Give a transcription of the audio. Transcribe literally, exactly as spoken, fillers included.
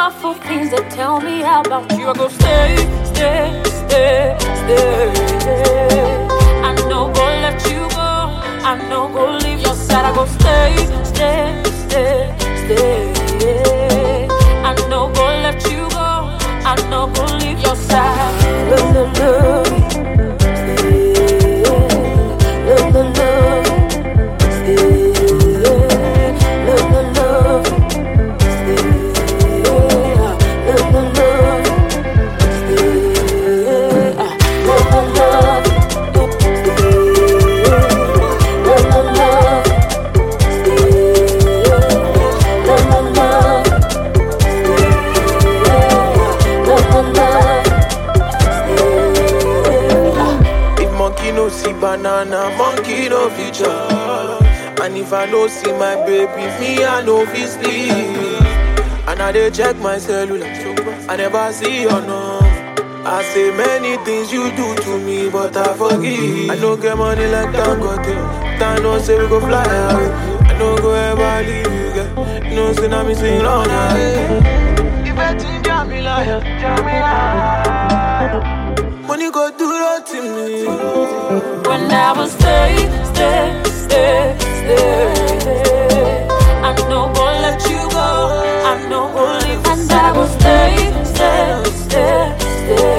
awful things that tell me about you. I go stay, stay, stay, stay. I know go let you go. I know go leave your side. I go stay, stay, stay, stay. I know go let you go. I know go leave your side. Love, love, love. Stay. Love, love, love. Banana monkey no feature. And if I no see my baby, me I no fit sleep. And I dey check my cellular, I never see your number. I say many things you do to me, but I forgive. I no get money like Dangote. I know say we go fly away. I no go ever leave you, girl. You know say now me sing wrong away. If I think I'm a liar, tell me lie. Money go do that to me. When I was stay, stay, stay, stay. I know gonna let you go. I know gonna leave. And I will stay, stay, stay, stay.